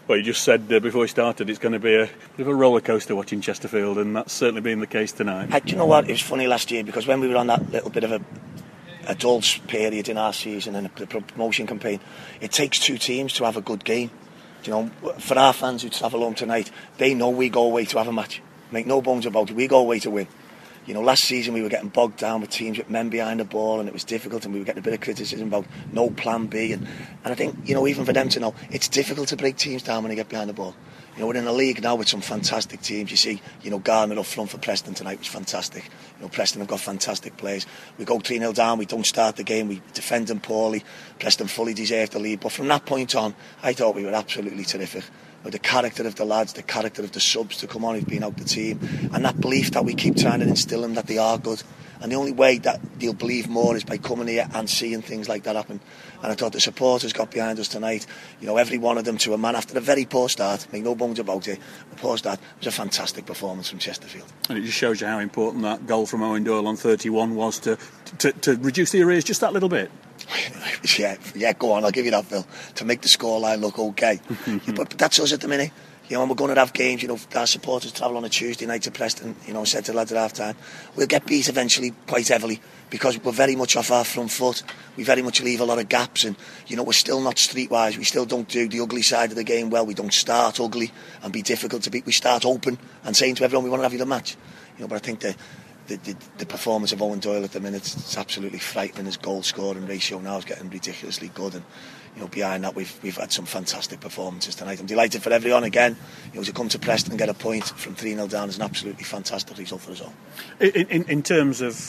Well, you just said before we started it's going to be a bit of a roller coaster watching Chesterfield, and that's certainly been the case tonight. Do you know what? It was funny last year because when we were on that little bit of a dull period in our season and the promotion campaign, it takes two teams to have a good game. You know, for our fans who travel home tonight, they know we go away to have a match. Make no bones about it, we go away to win. You know, last season we were getting bogged down with teams with men behind the ball, and it was difficult, and we were getting a bit of criticism about no plan B. And I think, you know, even for them to know, it's difficult to break teams down when they get behind the ball. You know, we're in a league now with some fantastic teams. You see, you know, Gardner up front for Preston tonight was fantastic. You know, Preston have got fantastic players. We go 3-0 down, we don't start the game, we defend them poorly. Preston fully deserved the lead. But from that point on, I thought we were absolutely terrific. With the character of the lads, the character of the subs to come on who've been out the team, and that belief that we keep trying to instill them that they are good. And the only way that they'll believe more is by coming here and seeing things like that happen. And I thought the supporters got behind us tonight. You know, every one of them to a man after a very poor start, make no bones about it, a poor start. It was a fantastic performance from Chesterfield. And it just shows you how important that goal from Owen Doyle on 31 was to reduce the arrears just that little bit. Yeah, go on, I'll give you that, Phil, to make the scoreline look okay. But that's us at the minute. You know, and we're going to have games, you know, our supporters travel on a Tuesday night to Preston, you know, said to the lads at half time, we'll get beat eventually quite heavily because we're very much off our front foot. We very much leave a lot of gaps, and, you know, we're still not streetwise. We still don't do the ugly side of the game well. We don't start ugly and be difficult to beat. We start open and saying to everyone, we want to have you the match. You know, but I think the performance of Owen Doyle at the minute, it's absolutely frightening. His goal scoring ratio now is getting ridiculously good, and, you know, behind that we've had some fantastic performances tonight. I'm delighted for everyone again. You know, to come to Preston and get a point from 3-0 down is an absolutely fantastic result for us all. In terms of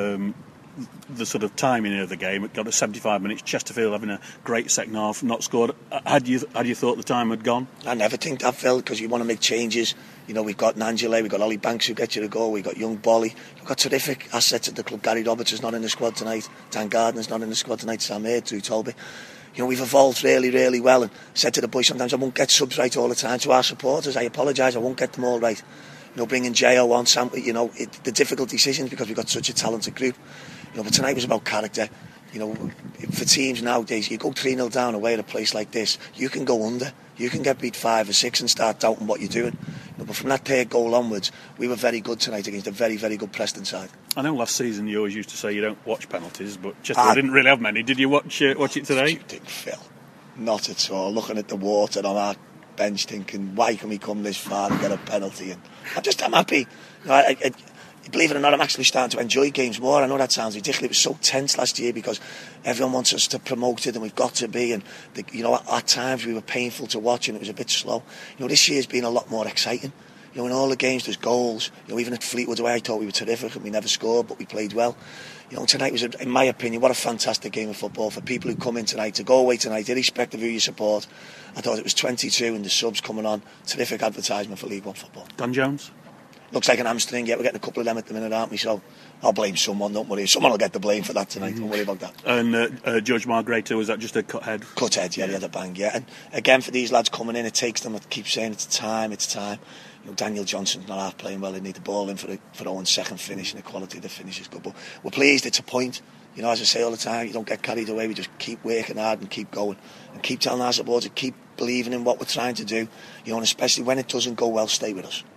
the sort of timing of the game, it got to 75 minutes. Chesterfield having a great second half, not scored. Had you thought the time had gone? I never think that, Phil, because you want to make changes. You know, we've got Nangele, we've got Ollie Banks who gets you a goal, we've got young Bolly, we've got terrific assets at the club. Gary Roberts is not in the squad tonight, Dan Gardner's not in the squad tonight, Sam Aird, Drew Tolby. You know, we've evolved really, really well, and said to the boys, sometimes I won't get subs right all the time. To our supporters, I apologise, I won't get them all right. You know, bringing Jo on, Sam, you know, the difficult decisions because we've got such a talented group. You know, but tonight was about character. You know, for teams nowadays, you go 3-0 down away at a place like this, you can go under. You can get beat 5 or 6 and start doubting what you're doing. You know, but from that third goal onwards, we were very good tonight against a very, very good Preston side. I know last season you always used to say you don't watch penalties, but Chesterfield didn't really have many. Did you watch it today? Stupid, Phil. Not at all. Looking at the water on our bench thinking, why can we come this far and get a penalty? And I'm happy. You know, believe it or not, I'm actually starting to enjoy games more. I know that sounds ridiculous. It was so tense last year because everyone wants us to promote it and we've got to be. And, you know, at times we were painful to watch and it was a bit slow. You know, this year's been a lot more exciting. You know, in all the games there's goals. You know, even at Fleetwood away I thought we were terrific and we never scored, but we played well. You know, tonight was, in my opinion, what a fantastic game of football for people who come in tonight, to go away tonight, irrespective of who you support. I thought it was 22 and the subs coming on. Terrific advertisement for League One football. Dan Jones? Looks like an hamstring. Yeah, we're getting a couple of them at the minute, aren't we? So I'll blame someone, don't worry. Someone will get the blame for that tonight, don't worry about that. And Judge Margreto, was that just a cut head? Cut head, yeah, he had a bang, yeah. And again, for these lads coming in, it takes them, I keep saying it's time. You know, Daniel Johnson's not half playing well. They need the ball in for Owen's second finish, and the quality of the finish is good. But we're pleased, it's a point. You know, as I say all the time, you don't get carried away. We just keep working hard and keep going. And keep telling our supporters, keep believing in what we're trying to do. You know, and especially when it doesn't go well, stay with us.